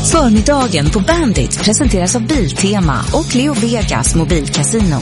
Förmiddagen på Bandit presenteras av Biltema och Leo Vegas mobilkasino.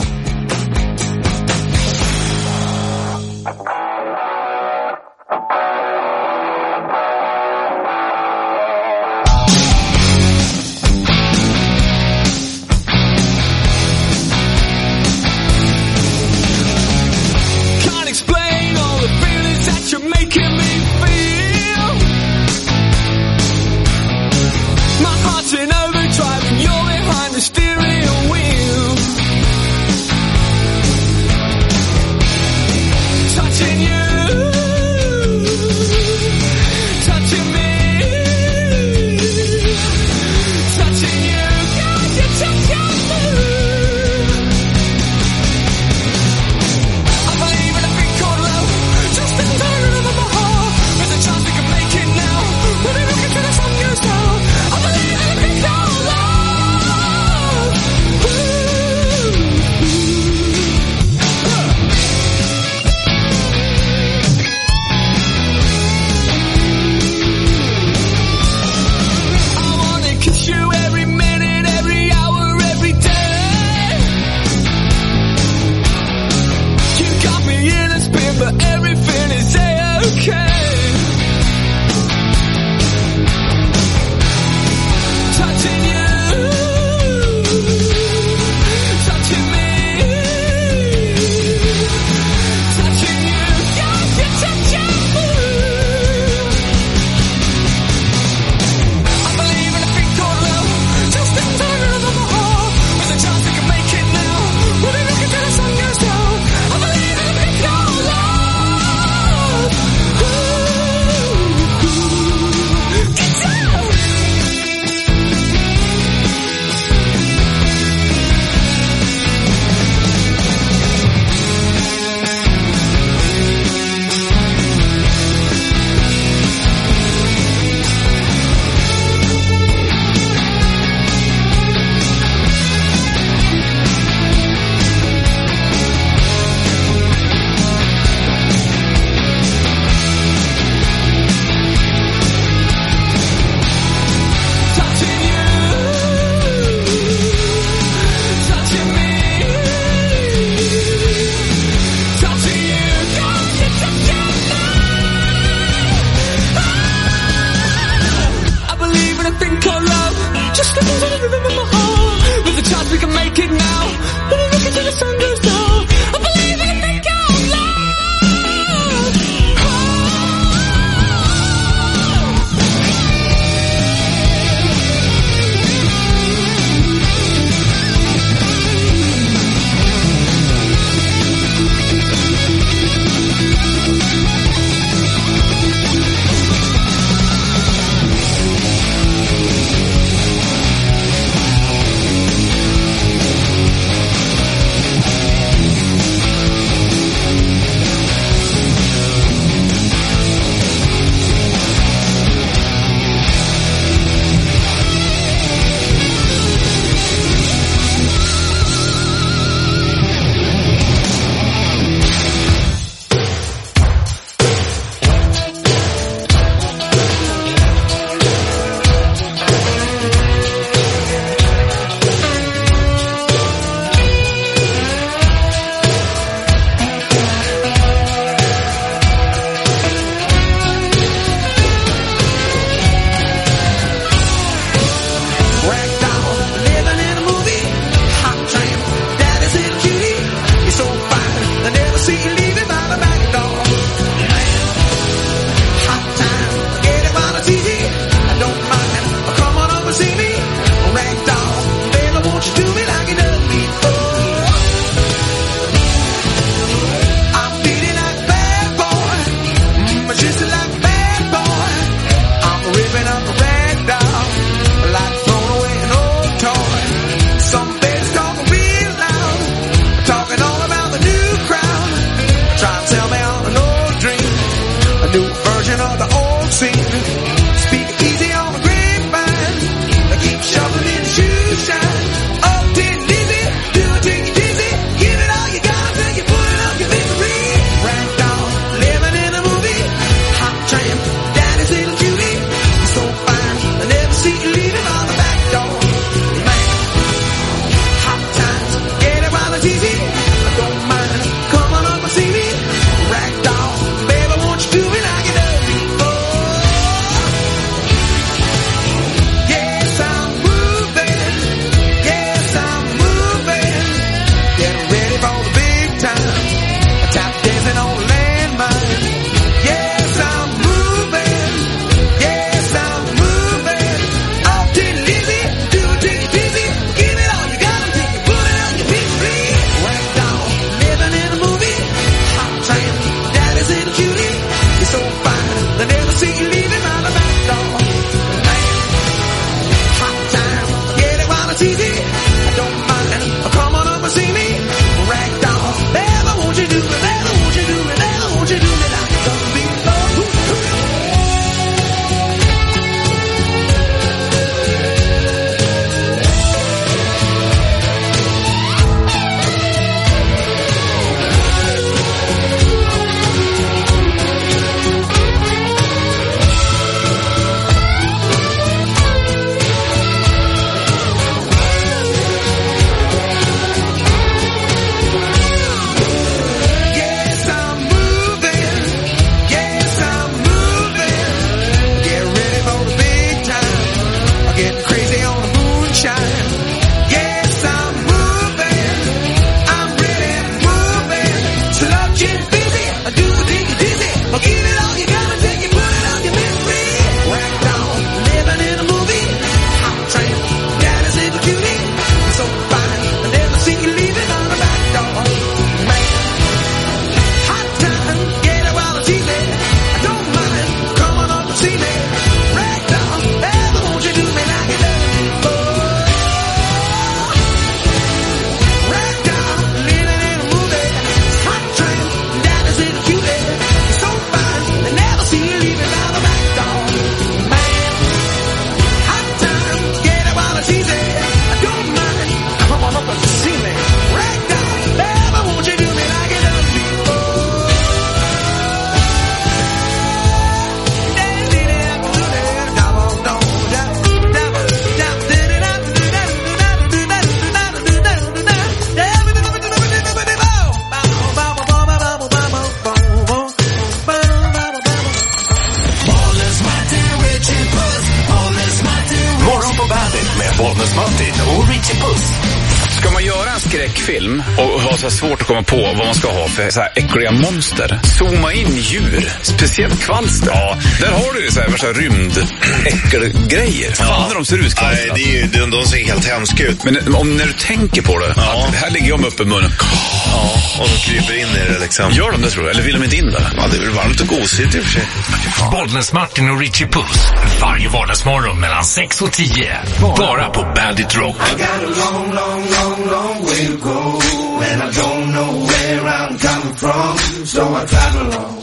Bollnäs Martin och Richie Puss. Ska man göra en skräckfilm och ha så svårt att komma på vad man ska ha för så här äckliga monster, zooma in djur, speciellt kvalster. Ja, där har du ju så här värsta rymdäckelgrejer. Fan när de ser ut kvalster. Nej, de ser helt hemska ut. Men när du tänker på det, att här ligger jag med uppe i munnen. Ja, och de kryper in i det liksom. Gör de det, tror jag? Eller vill de inte in där? Ja, det är väl varmt och gosigt i och för sig. Bollnäs Martin och Richie Puss. Varje vardagsmorgon mellan 6 och 10. Bara på Bandit Rock. I got a long, long, long, long way to go, and I don't know where I'm coming from, so I travel along.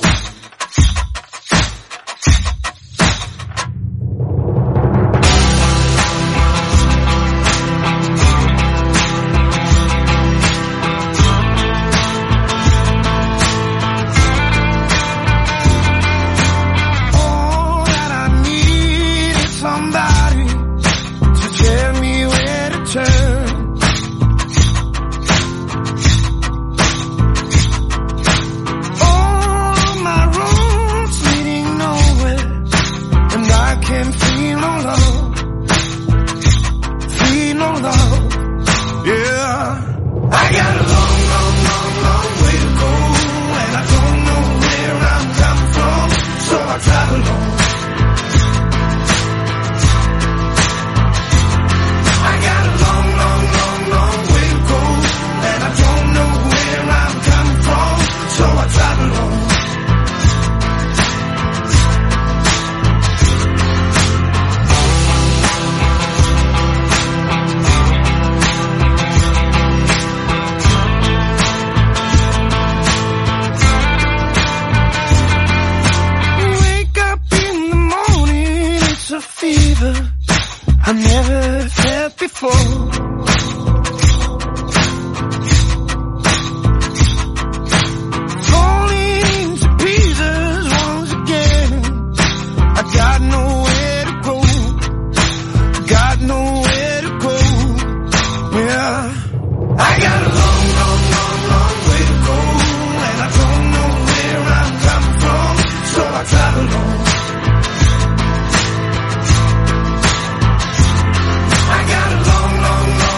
I never felt before. Falling to pieces once again. I got nowhere to go. Got nowhere to go. Yeah. I got a long, long, long, long way to go, and I don't know where I'm coming from, so I travel on. I got a long, long, long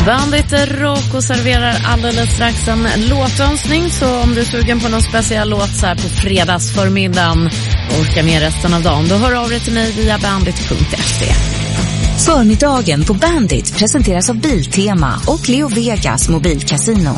Bandit Rock och serverar alldeles strax en låtönskning. Så om du är sugen på någon speciell låt så här på fredagsförmiddagen och orkar med resten av dagen, då hör av dig till mig via bandit.se. Förmiddagen på Bandit presenteras av Biltema och Leo Vegas mobilkasino.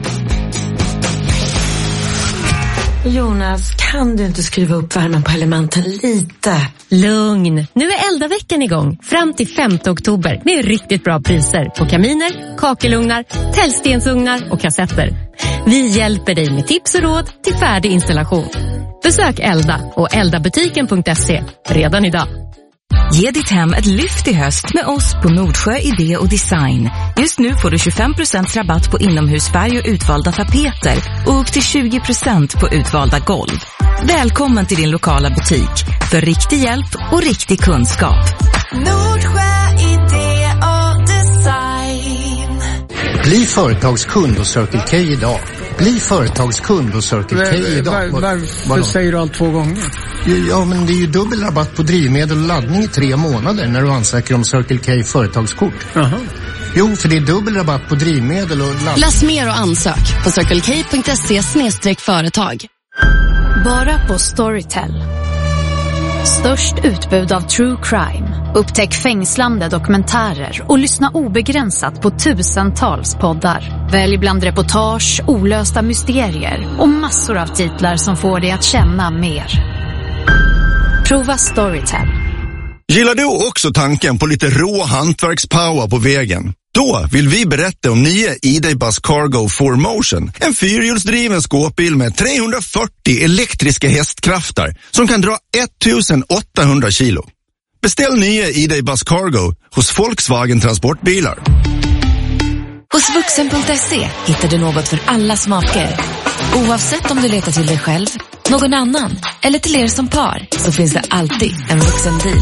Jonas, kan du inte skruva upp värmen på elementen lite? Lugn, nu är eldaveckan igång fram till 5 oktober med riktigt bra priser på kaminer, kakelugnar, tällstensugnar och kassetter. Vi hjälper dig med tips och råd till färdig installation. Besök Elda och eldabutiken.se redan idag. Ge ditt hem ett lyft i höst med oss på Nordsjö Idé och Design. Just nu får du 25% rabatt på inomhusfärg och utvalda tapeter och upp till 20% på utvalda golv. Välkommen till din lokala butik för riktig hjälp och riktig kunskap. Nordsjö Idé och Design. Bli företagskund hos Circle K idag. Bli företagskund hos Circle K idag. Varför säger du allt 2 gånger? Ja, men det är ju dubbel rabatt på drivmedel och laddning i 3 månader när du ansöker om Circle K företagskort. Aha. Jo, för det är dubbel rabatt på drivmedel och laddning. Läs mer och ansök på circlek.se/företag. Bara på Storytel. Störst utbud av true crime. Upptäck fängslande dokumentärer och lyssna obegränsat på tusentals poddar. Välj bland reportage, olösta mysterier och massor av titlar som får dig att känna mer. Prova Storytel. Gillar du också tanken på lite rå hantverkspower på vägen? Då vill vi berätta om nya ID-Bus Cargo 4Motion. En 4-hjulsdriven skåpbil med 340 elektriska hästkrafter som kan dra 1800 kilo. Beställ nya ID-Bus Cargo hos Volkswagen Transportbilar. Hos vuxen.se hittar du något för alla smaker. Oavsett om du letar till dig själv, någon annan eller till er som par, så finns det alltid en vuxendeal.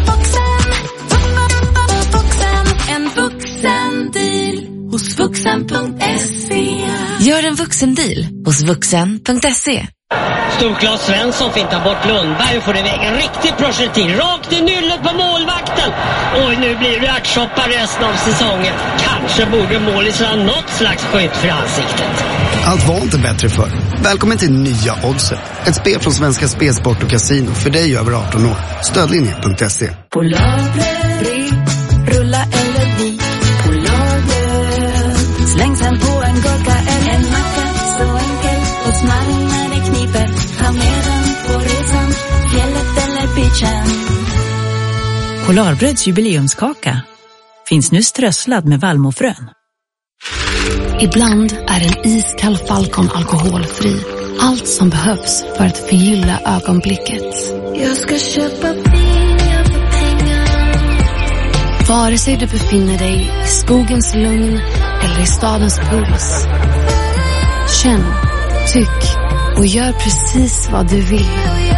En vuxendeal hos vuxen.se. Gör en vuxendeal hos vuxen.se. Storklas Svensson fintar bort Lundberg och får iväg en riktig projektil rakt i nyllet på målvakten. Och nu blir det ärtsoppar resten av säsongen. Kanske borde målisen ha något slags skydd för ansiktet. Allt var inte bättre för. Välkommen till nya Oddset. Ett spel från Svenska Spelsport och Casino för dig över 18 år. Stödlinje.se. På lagret, rulla eller vik. På lagret, släng sen på en gurka eller en macka. Så enkel och smarrig när det kniper. Ta med den på resan, fjället eller beachen. Polarbröds jubileumskaka finns nu strösslad med vallmofrön. Ibland är en iskall Falcon alkoholfri. Allt som behövs för att förgylla ögonblicket. Jag ska köpa pengar för pengar. Vare sig du befinner dig i skogens lugn eller i stadens puls. Känn, tyck och gör precis vad du vill.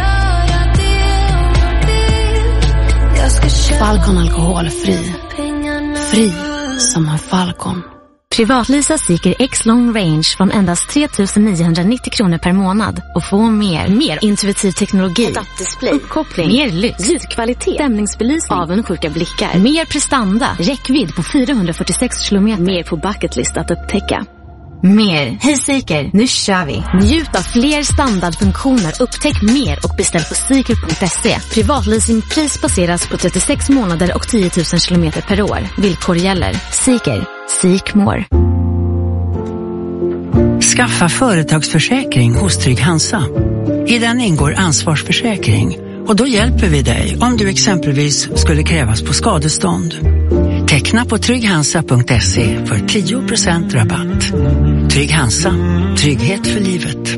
Falcon alkoholfri. Fri som en Falcon. Privatlisa Seeker X Long Range från endast 3 990 kronor per månad och få mer intuitiv teknologi, uppkoppling, mer lyx, ljudkvalitet, stämningsbelysning, avundsjuka blickar, mer prestanda, räckvidd på 446 kilometer, mer på bucketlist att upptäcka. Mer. Hej Seeker, nu kör vi. Njut av fler standardfunktioner, upptäck mer och beställ på Seeker.se. Privatleasingpris baseras på 36 månader och 10 000 kilometer per år. Villkor gäller. Seeker. Seek more. Skaffa företagsförsäkring hos Trygg Hansa. I den ingår ansvarsförsäkring och då hjälper vi dig om du exempelvis skulle krävas på skadestånd. Teckna på trygghansa.se för 10% rabatt. Trygg Hansa. Trygghet för livet.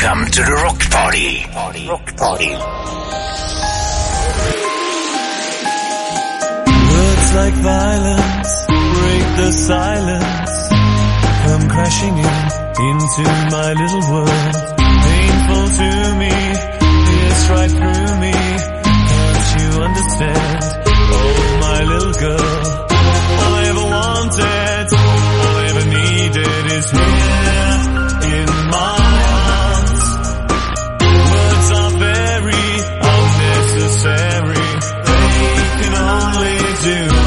Welcome to the Rock Party. Rock Party. Words like violence break the silence. Come crashing into my little world. Painful to me, it's right through me. Can't you understand? Oh, my little girl. All I ever wanted, all I ever needed is here in my arms. Words are very unnecessary. They can only do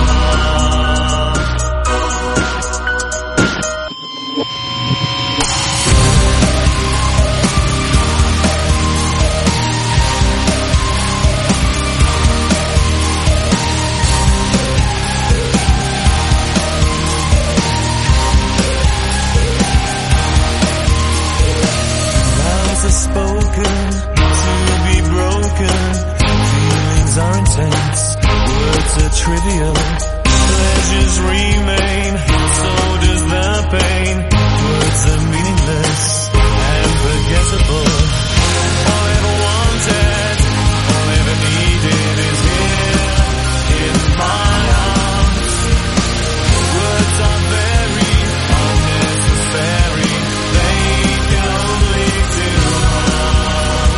trivial. Pleasures remain, so does the pain. Words are meaningless and forgettable. All I ever wanted, all I ever needed is here in my arms. Words are very unnecessary. They can only do harm.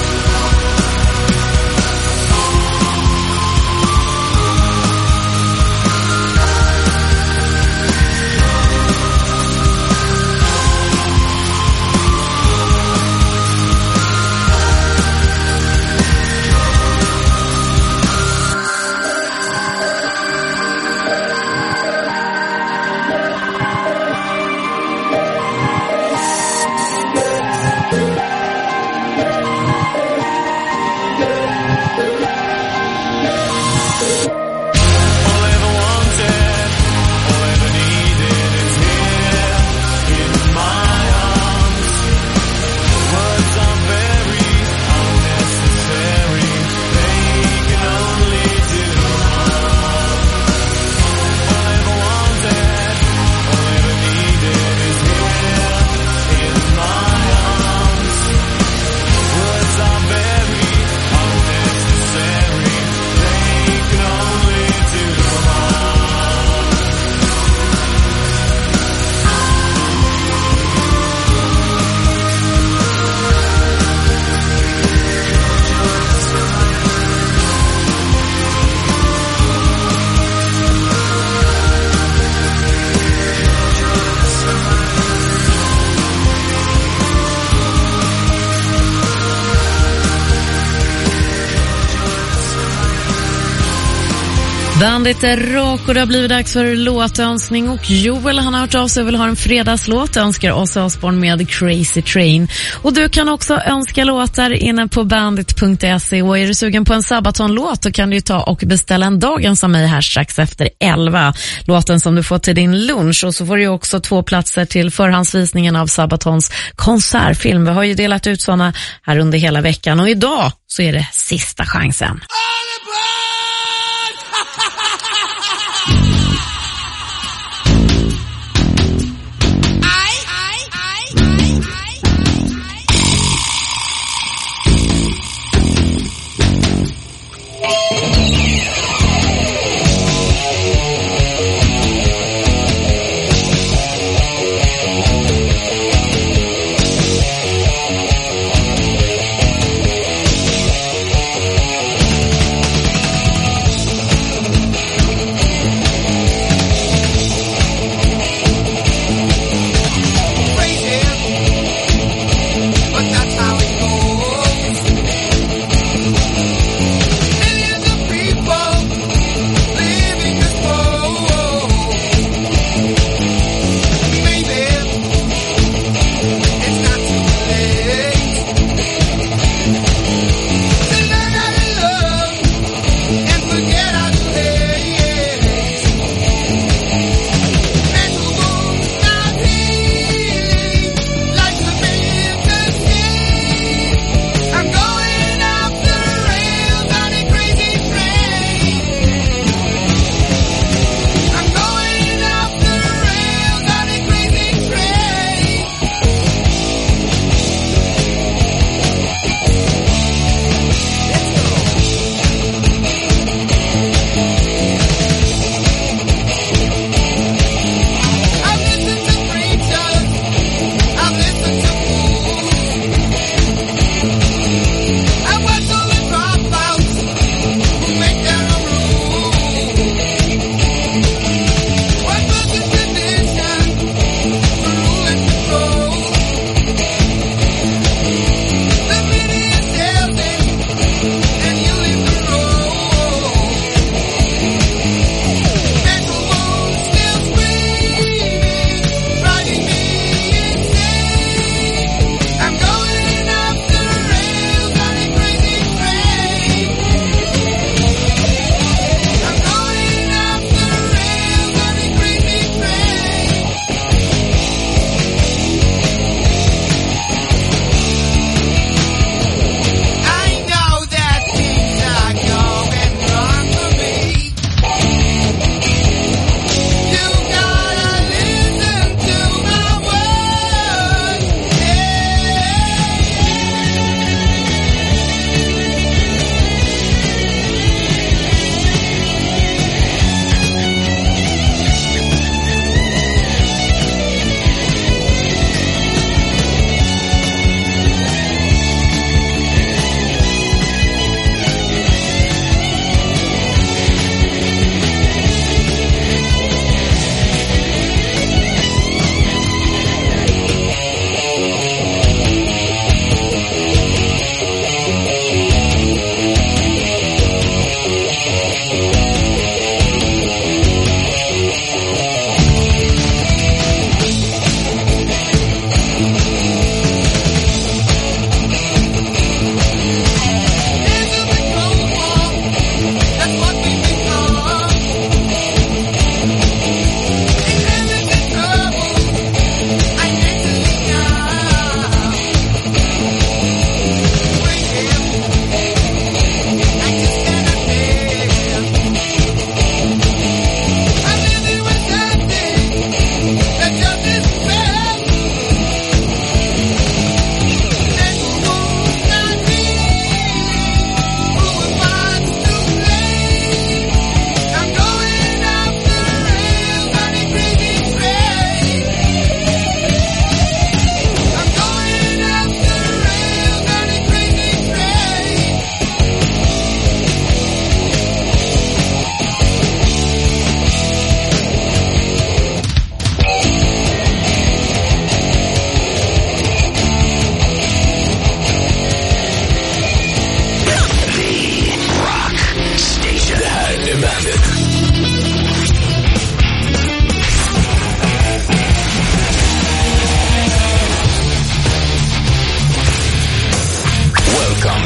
Bandit är rock och det har blivit dags för låtönskning och Joel han har hört av sig och vill ha en fredagslåt, önskar Ozzy Osbourne med Crazy Train. Och du kan också önska låtar inne på bandit.se och är du sugen på en Sabaton-låt så kan du ta och beställa en Dagens av mig här strax efter 11. Låten som du får till din lunch och så får du också 2 platser till förhandsvisningen av Sabatons konsertfilm. Vi har ju delat ut såna här under hela veckan och idag så är det sista chansen.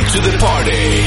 to the party.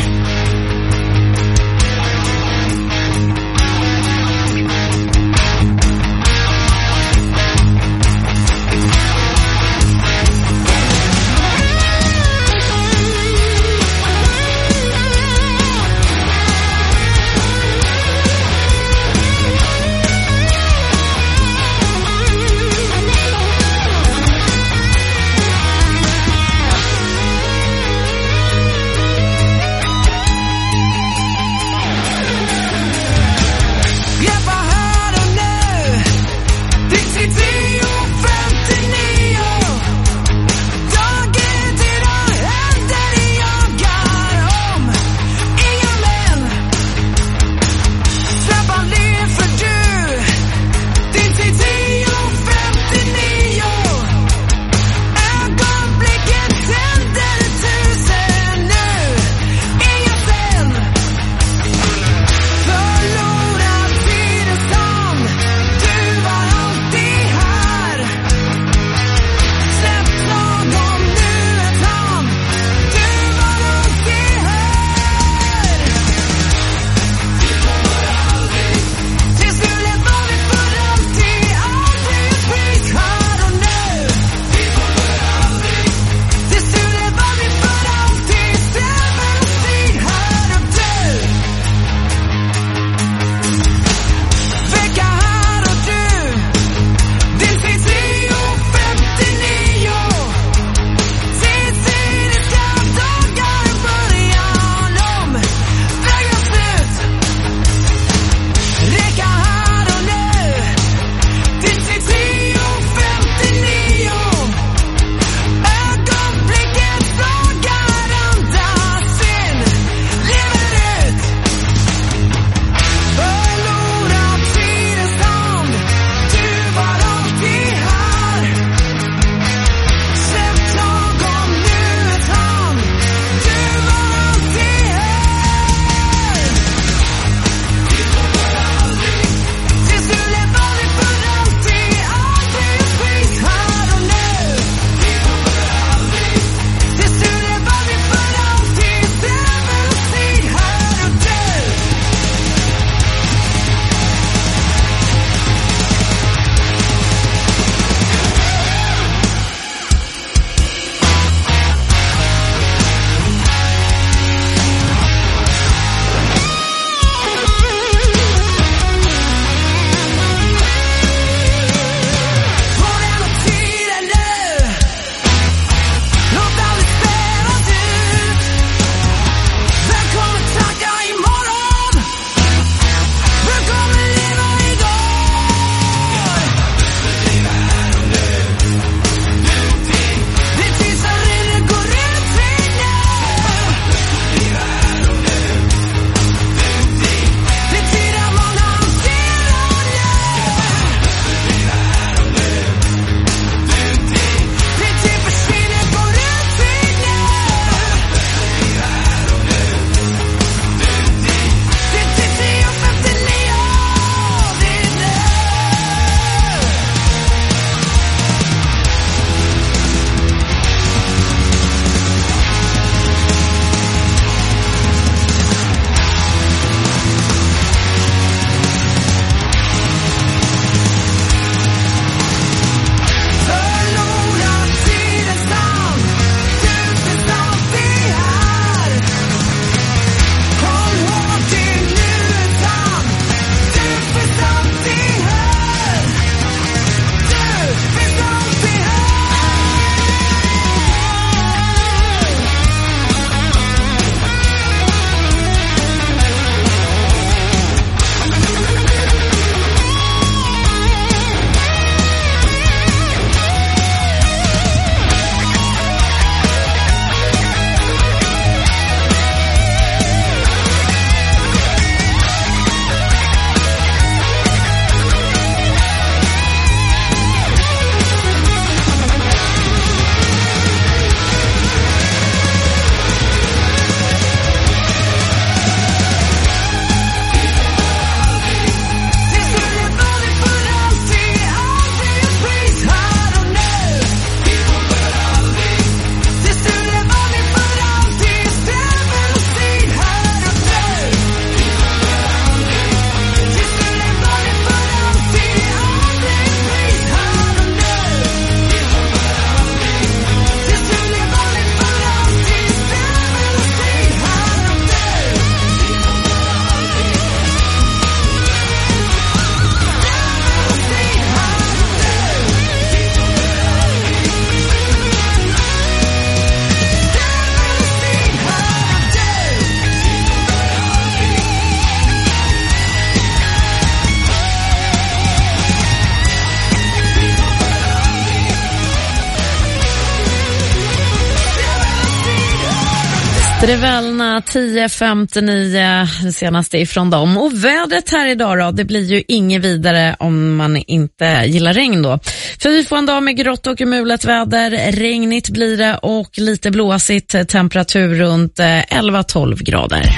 Drevelna 10:59, det senaste ifrån dem. Och vädret här idag då, det blir ju inget vidare om man inte gillar regn då. För vi får en dag med grått och mulet väder, regnigt blir det och lite blåsigt, temperatur runt 11-12 grader.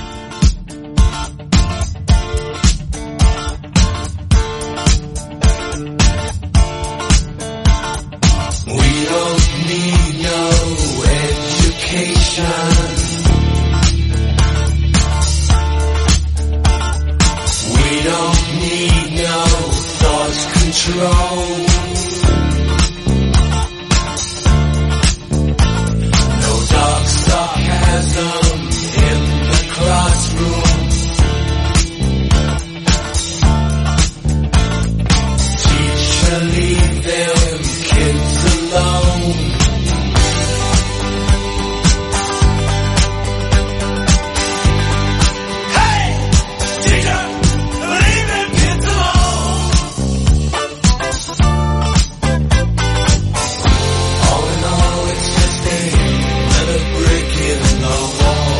We don't need no education. We don't need no thought control. No dark sarcasm in the classroom. Teacher, leave them kids alone. Hey! Teacher! Leave them kids alone! All in all, it's just another brick in the wall.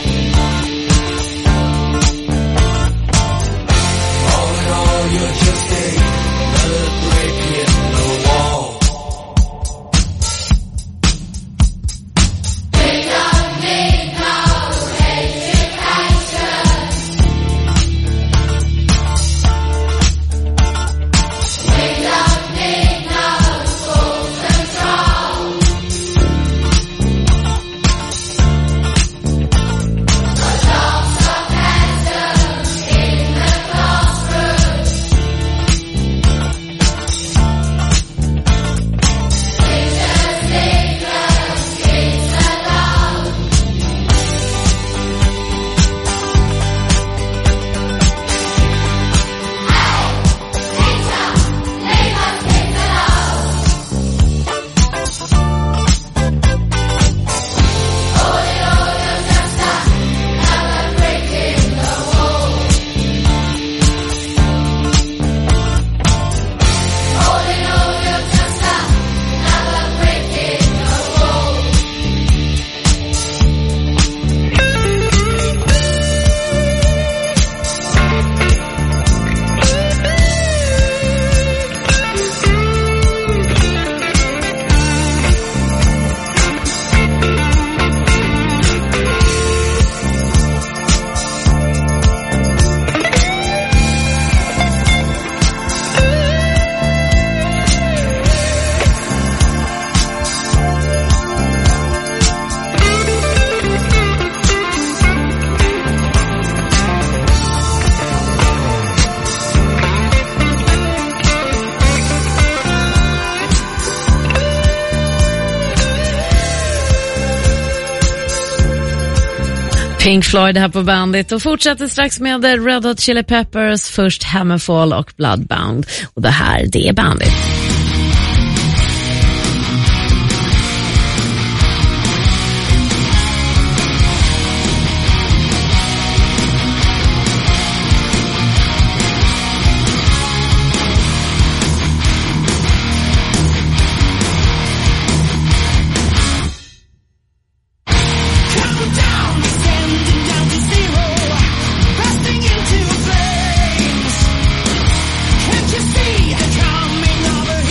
All in all, you're just another brick in the wall. Pink Floyd här på Bandit och fortsätter strax med Red Hot Chili Peppers, först Hammerfall och Bloodbound. Och det här, det är Bandit. Can't you see it coming over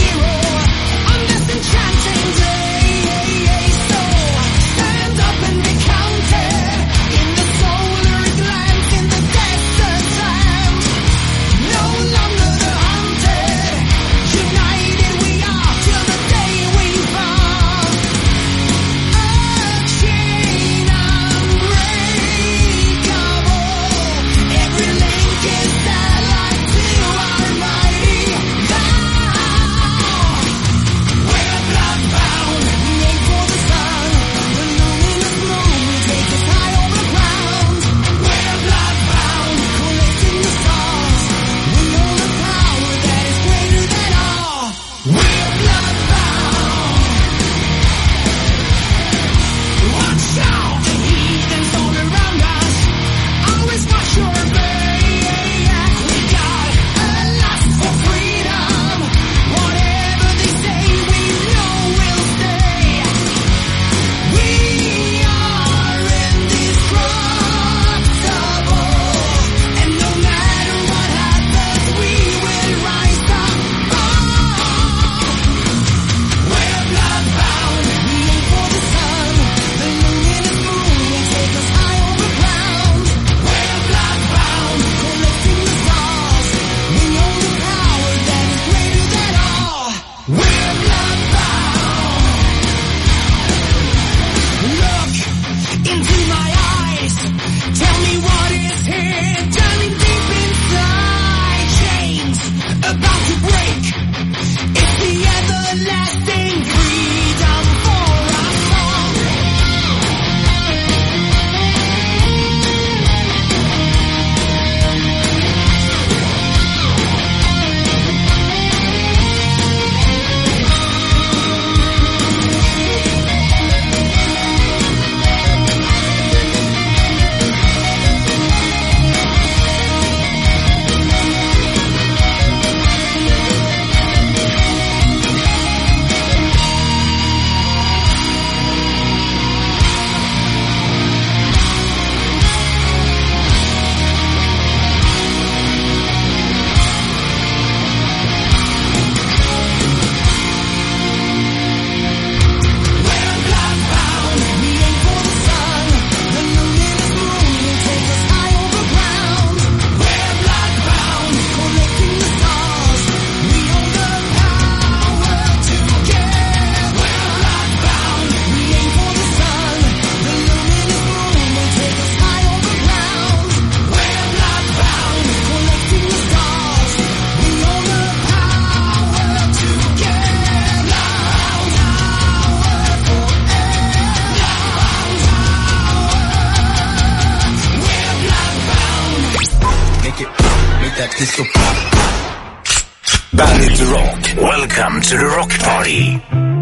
disco pop. Bandit Rock. Welcome to the rock party.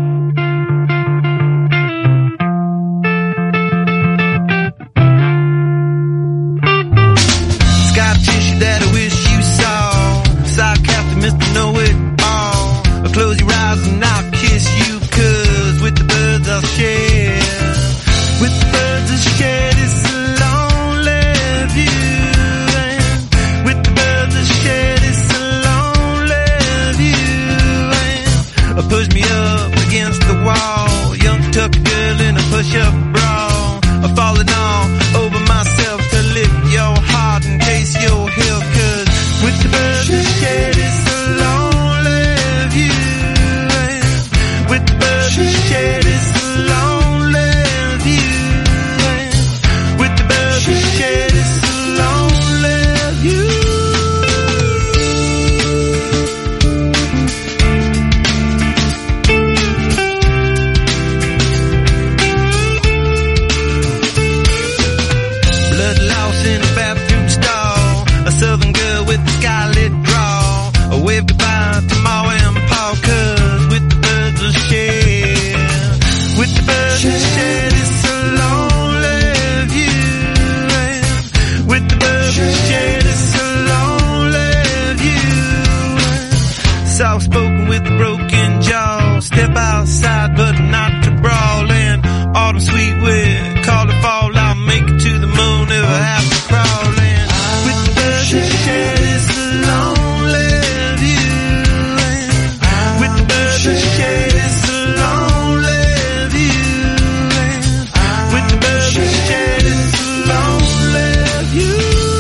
Sky tissue that I wish you saw. Sock after Mr. Know-It-All. Close your eyes and I'll kiss you, 'cause with the birds I'll share. With the birds I'll share this lonely view. And with the birds I'll share this lonely view. And push me up against the wall. Young tuck girl in a push-up bra. I'm falling all over myself to lift your heart and taste your heel, 'cause with the birds I'll share this lonely view. With the birds I'll share this lonely view. With the birds I'll share this lonely view. Blood loss in a bathroom stall. A southern girl with a scarlet draw. A wave goodbye to Ma and Pa, 'cause with the birds I'll share. With the birds I'll share this lonely view. With the birds I'll share this lonely view. Soft spoken with a broken jaw. Step outside but not to brawl. And autumn sweet wind, call the fall. I'll make it to the moon if I have to crawl. And with the birds I'll share this lonely view. With the birds I'll share this lonely view. With the birds I'll share this lonely view.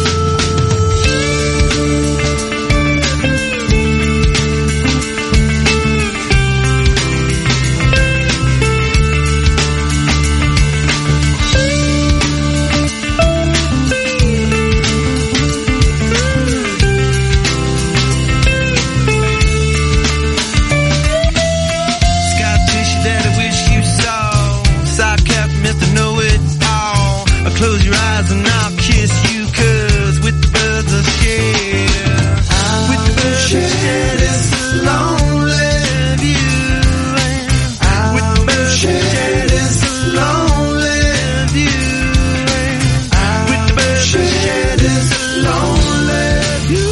Sky tissue that I wish you saw. Sock cap, Mr. Know-It-All. I'll close your eyes and I'll kiss you, 'cause with the birds I'll share. With the birds I'll share this lonely view. With the birds I'll share this lonely view. With the birds I'll share this lonely view.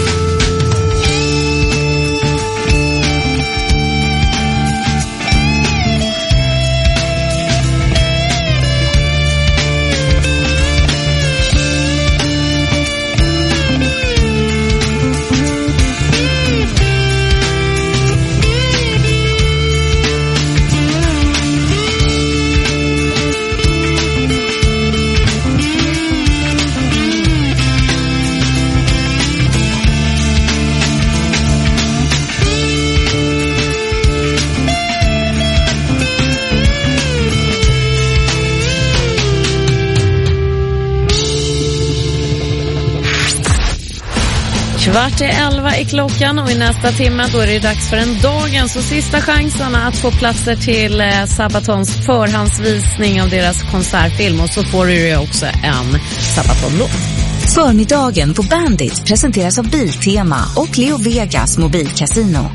Kvart är 11 i klockan och i nästa timme då är det dags för en dagens och sista chanserna att få platser till Sabatons förhandsvisning av deras konsertfilm, och så får du ju också en Sabaton-låt. Förmiddagen på Bandit presenteras av Biltema och Leo Vegas mobilkasino.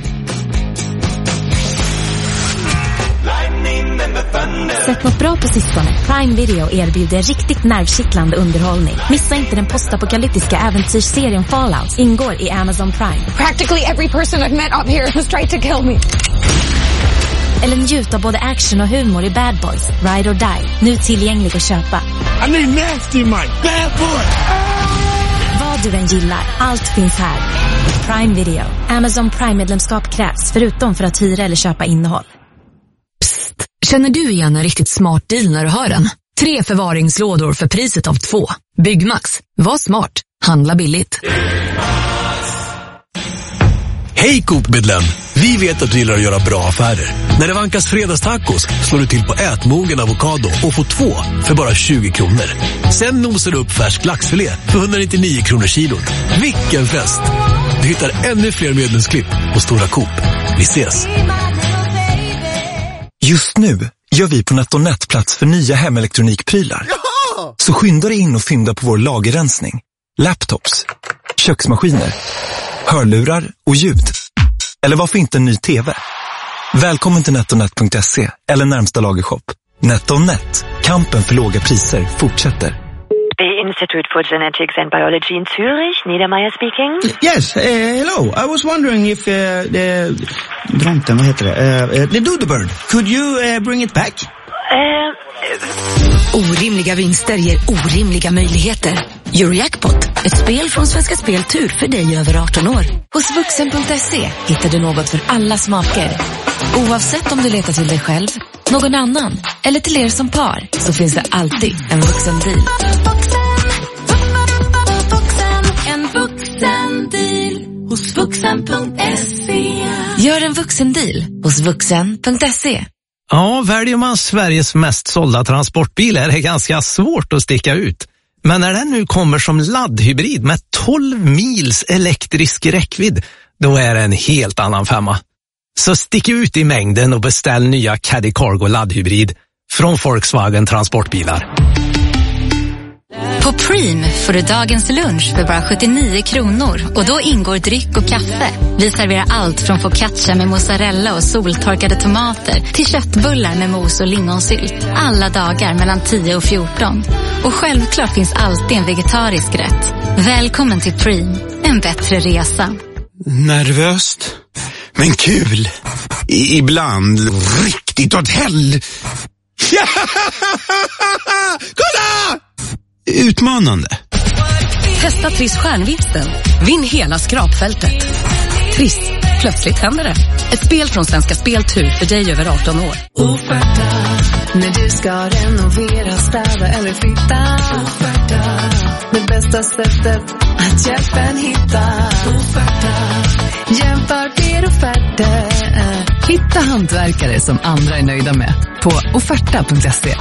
Sett något bra på sistone. Prime Video erbjuder riktigt nervkittlande underhållning. Missa inte den postapokalyptiska äventyrsserien Fallout. Ingår i Amazon Prime. Practically every person I've met up here has tried to kill me. Eller njut av både action och humor i Bad Boys, Ride or Die. Nu tillgänglig att köpa. I need nasty Mike, bad boy. Vad du än gillar, allt finns här. Prime Video. Amazon Prime-medlemskap krävs förutom för att hyra eller köpa innehåll. Känner du igen en riktigt smart deal när du hör den? 3 förvaringslådor för priset av 2. Byggmax. Var smart. Handla billigt. Hej Coop-medlem! Vi vet att du gillar att göra bra affärer. När det vankas fredagstacos slår du till på ätmogen avokado och får 2 för bara 20 kronor. Sen nosar du upp färsk laxfilé för 199 kronor kilon. Vilken fest! Du hittar ännu fler medlemsklipp på Stora Coop. Vi ses! Just nu gör vi på NetOnNet plats för nya hemelektronikprylar. Så skynda dig in och fynda på vår lagerrensning. Laptops, köksmaskiner, hörlurar och ljud. Eller varför inte en ny TV? Välkommen till netonet.se eller närmsta lagershop. NetOnNet. Kampen för låga priser fortsätter. The Institute for Genetics and Biology in Zurich, Niedermeyer speaking. Yes, hello. I was wondering if Dronten, vad heter det? The Doodlebird. Could you bring it back? Orimliga vinster ger orimliga möjligheter. Eurojackpot, ett spel från Svenska Spel Tur för dig över 18 år. Hos vuxen.se hittar du något för alla smaker. Oavsett om du letar till dig själv, någon annan eller till er som par, så finns det alltid en vuxendeal. En vuxendeal hos vuxen.se. Gör en vuxendeal hos vuxen.se. Ja, väljer man Sveriges mest sålda transportbil är det ganska svårt att sticka ut. Men när den nu kommer som laddhybrid med 12 mils elektrisk räckvidd, då är det en helt annan femma. Så stick ut i mängden och beställ nya Caddy Cargo laddhybrid från Volkswagen Transportbilar. På Preem får du dagens lunch för bara 79 kronor och då ingår dryck och kaffe. Vi serverar allt från focaccia med mozzarella och soltorkade tomater till köttbullar med mos och lingonsylt. Alla dagar mellan 10 och 14. Och självklart finns alltid en vegetarisk rätt. Välkommen till Preem, en bättre resa. Nervöst, men kul. Ibland riktigt åt hell. Kolla! Utmanande. Testa Triss stjärnvinsten. Vinn hela skrapfältet. Triss, plötsligt händer det. Ett spel från Svenska Spel Tur för dig över 18 år. Offerta, när du ska renovera, städa eller flytta. Offerta, det bästa sättet att hjälpa en hitta. Offerta, jämför er offerter. Hitta hantverkare som andra är nöjda med på offerta.se.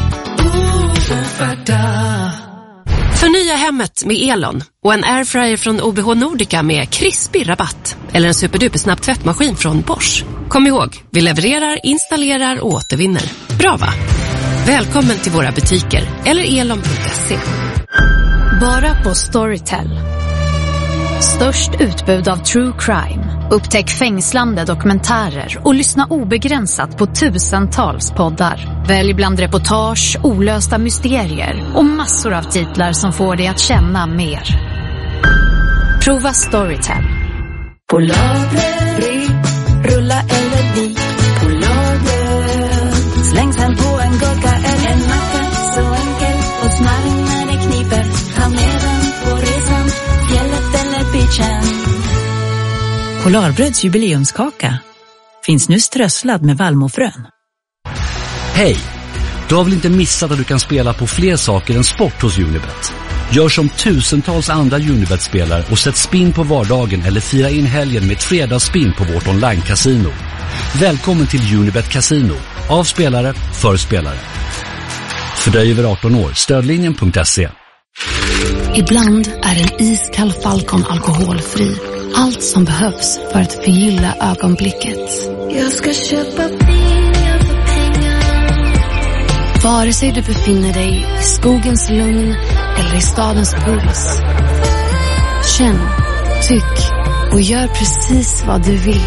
Offerta. Förnya hemmet med Elon och en airfryer från OBH Nordica med krispig rabatt. Eller en superdupersnabb tvättmaskin från Bosch. Kom ihåg, vi levererar, installerar och återvinner. Bra va? Välkommen till våra butiker eller elon.se. Bara på Storytel. Störst utbud av true crime. Upptäck fängslande dokumentärer och lyssna obegränsat på tusentals poddar. Välj bland reportage, olösta mysterier och massor av titlar som får dig att känna mer. Prova Storytel. På lagret, rulla eller vik. På lagret, slängs han på en gurka eller en macka. Så enkel och smarrig när det kniper. Ta med den på resan, fjället eller beachen. Polarbröds jubileumskaka finns nu strösslad med vallmofrön. Hej! Du har väl inte missat att du kan spela på fler saker än sport hos Unibet? Gör som tusentals andra Unibet-spelare och sätt spin på vardagen eller fira in helgen med ett fredagsspin på vårt online-casino. Välkommen till Unibet Casino. Av spelare, för spelare. För dig över 18 år, stödlinjen.se. Ibland är en iskall Falcon alkoholfri. Allt som behövs för att förgylla ögonblicket. Jag ska köpa pengar för pengar. Vare sig du befinner dig i skogens lugn eller i stadens puls. Känn, tyck och gör precis vad du vill.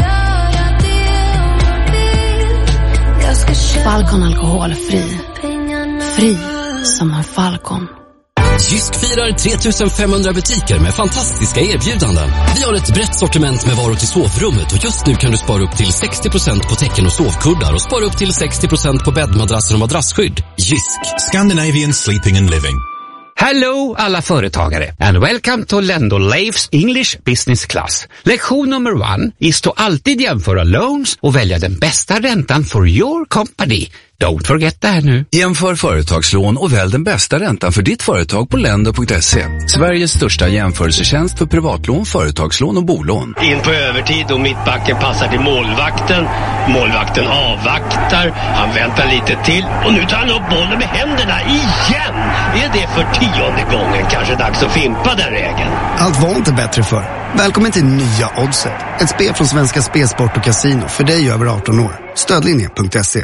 Falcon alkoholfri. Fri som en falcon. Jysk firar 3500 butiker med fantastiska erbjudanden. Vi har ett brett sortiment med varor till sovrummet och just nu kan du spara upp till 60% på täcken och sovkuddar och spara upp till 60% på bäddmadrasser och madrassskydd. Jysk. Scandinavian Sleeping and Living. Hello alla företagare and welcome to Lendo Leifs English Business Class. Lektion nummer 1 är att alltid jämföra loans och välja den bästa räntan for your company. Don't forget det här nu. Jämför företagslån och välj den bästa räntan för ditt företag på lendo.se. Sveriges största jämförelsetjänst för privatlån, företagslån och bolån. In på övertid och mittbacken passar till målvakten. Målvakten avvaktar. Han väntar lite till. Och nu tar han upp bollen med händerna igen. Är det för 10:e gången kanske dags att fimpa den regeln? Allt var inte bättre för. Välkommen till nya Oddset. Ett spel från Svenska Spelsport och Casino för dig över 18 år. Stödlinjen.se.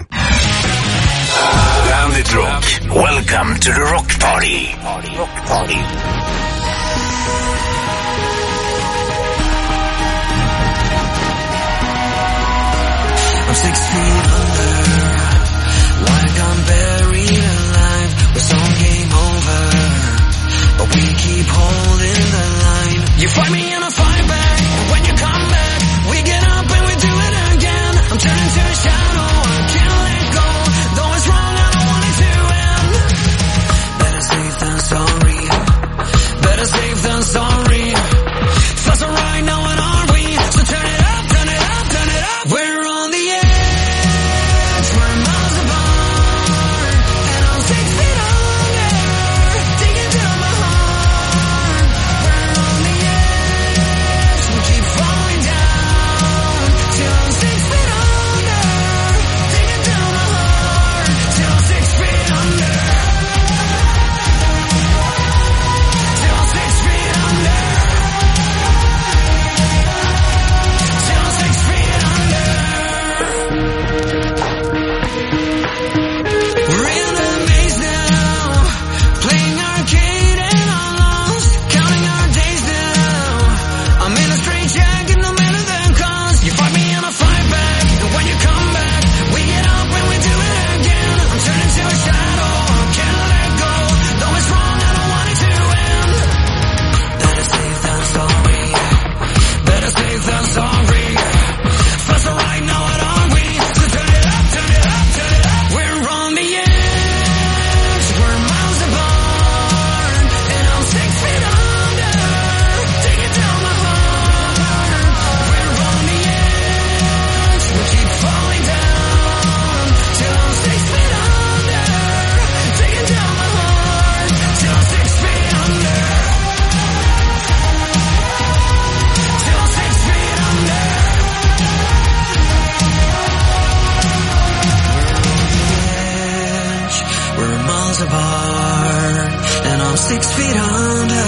Bandit Rock. Welcome to the Rock Party. I'm 6 feet under, like I'm buried alive. With some game over, but we keep holding the line. You fight me and I fight back. When you come back, we get up and we do it again. I'm turning to a shadow, I can't let go. Though it's wrong, I don't want it to end. Better safe than sorry. Better safe than sorry. Feels alright now, and are we? So turn it up, turn it up, turn it up. We're on the edge, we're miles apart, and I'm 6 feet under, digging through my heart. We're on the edge, we keep falling down, till I'm 6 feet under, digging through my heart, till I'm 6 feet under, till I'm 6 feet under, till I'm 6 feet under. We're in the maze now, playing arcade and I'm lost, counting our days now. I'm in a straitjacket, no matter the cost. You fight me and I fight back, and when you come back, we get up and we do it again. I'm turning to a shadow, I can't let go. Though it's wrong, I don't want it to end. Better safe than sorry. Better safe than sorry. Feels alright now, and are we? So turn it up, turn it up, turn it up. We're on the edge, we're miles apart, and I'm 6 feet under, digging down my heart. We're on the edge, we keep falling down, till I'm 6 feet under, digging down my heart, till I'm 6 feet under, till I'm 6 feet under. We're miles apart, and I'm 6 feet under.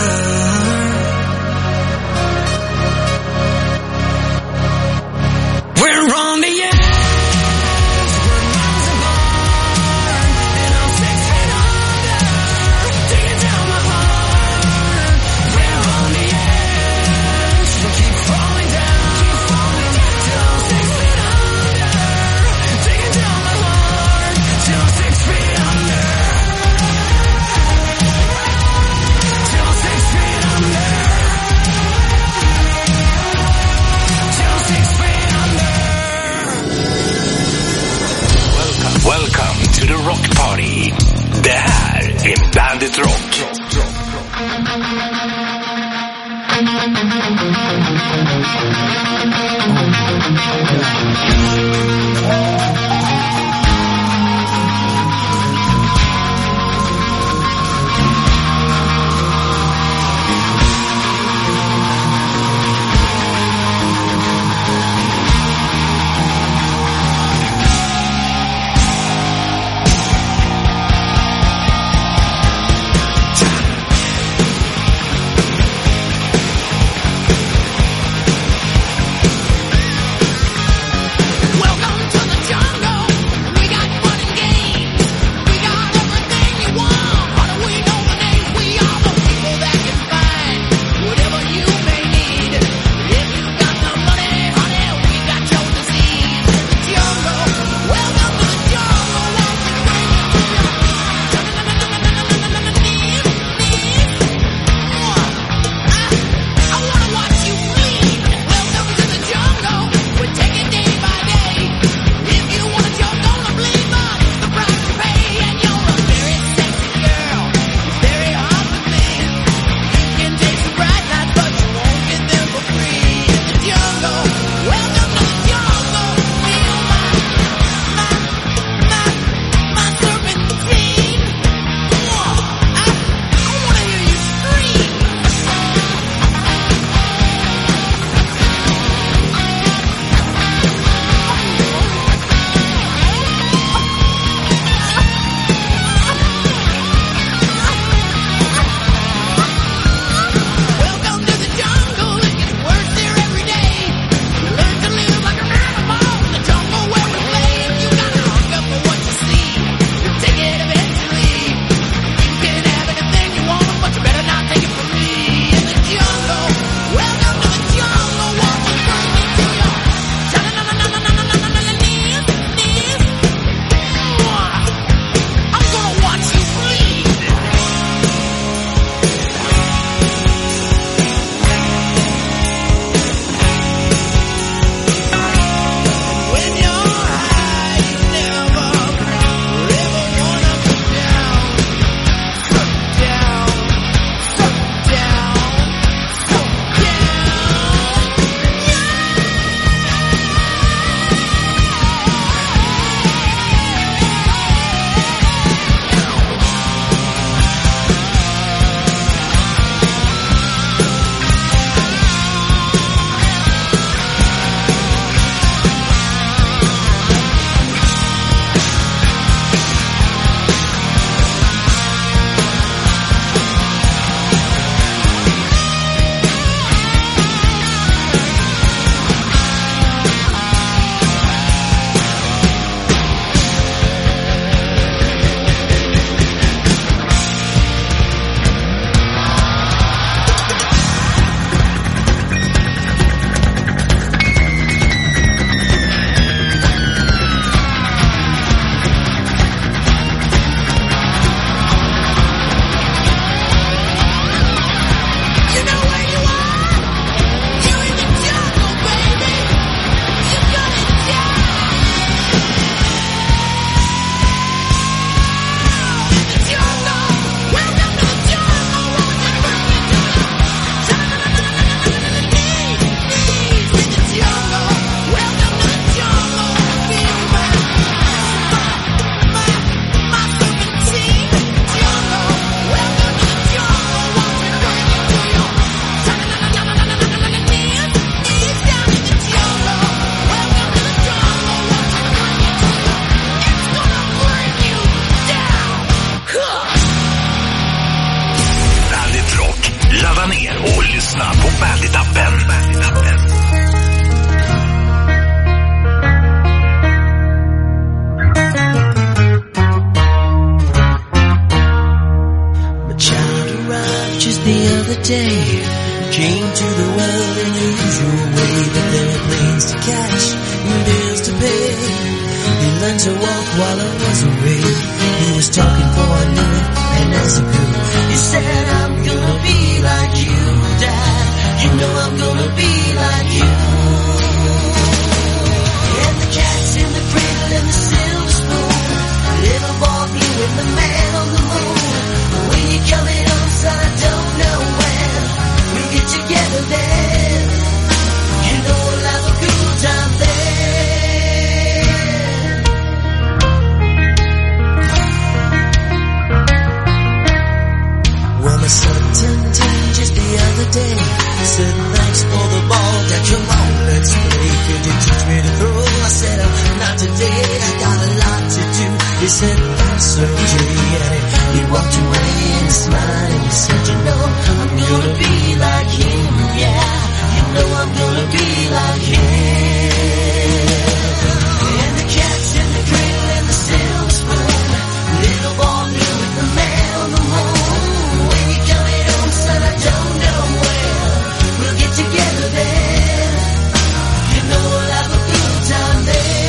We're on the edge, we're miles apart, and I'm 6 feet under, digging down my heart. We're on the edge, we keep falling down, till I'm 6 feet under, digging down my heart, till I'm 6 feet under, till I'm 6 feet under, till I'm 6 feet under. Welcome to the Rock Party. Det här är Bandit Rock. Ladda ner och lyssna på Bandit-appen. My child arrived just the other day. Came to the world in the usual way, but there were planes to catch and bills to pay. He learned to walk while I was away. He was talking for I knew it, and as he grew, he said, I'm gonna be like you, Dad. You know I'm gonna be like you. And the cat's in the cradle and the silver spoon, little boy blue and the man on the moon. When you coming home, son, I don't know when we'll get together then. You know we'll have a good time then. Well, my son turned 10 just the other day. Said thanks for the ball, Dad, come on, let's play. Could you teach me to throw? I said, not today, I got a lot to do. He said, that's okay, and he walked away and smiled and he said, you know, I'm gonna be like him, yeah. You know I'm gonna be like him. And the cat's in the cradle and the silver spoon, little boy blue with the man on the moon. When you coming home, son, I don't know when we'll get together then. You know we'll have a good time then.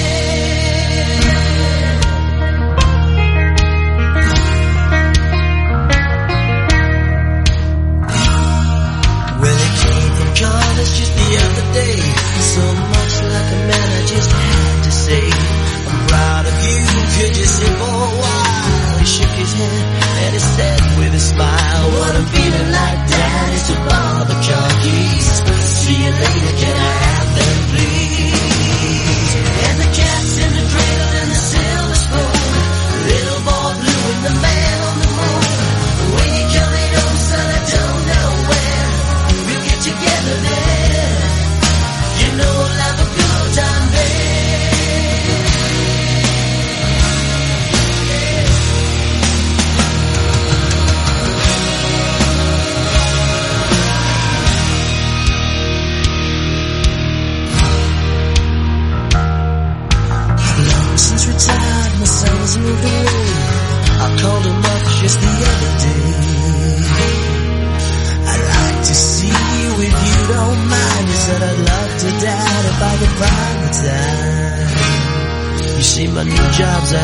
Well, he came from college just the other day. So much like a man, I just had to say, I'm proud of you, could you sit for a while? He shook his head and he said with a smile, what I'm feeling like, Dad, is to borrow the car keys. See you later, can I have them, please? And the cat's in the cradle and the silver spoon, little boy blue and the man on the moon. When you coming home, son, I don't know when we'll get together then. You know we'll have a good time then. Long since retired, my son's moved away. I called him up just the other day. I'd like to see you if you don't mind. He said I'd love to, Dad, if I could find the time. You see, my new job's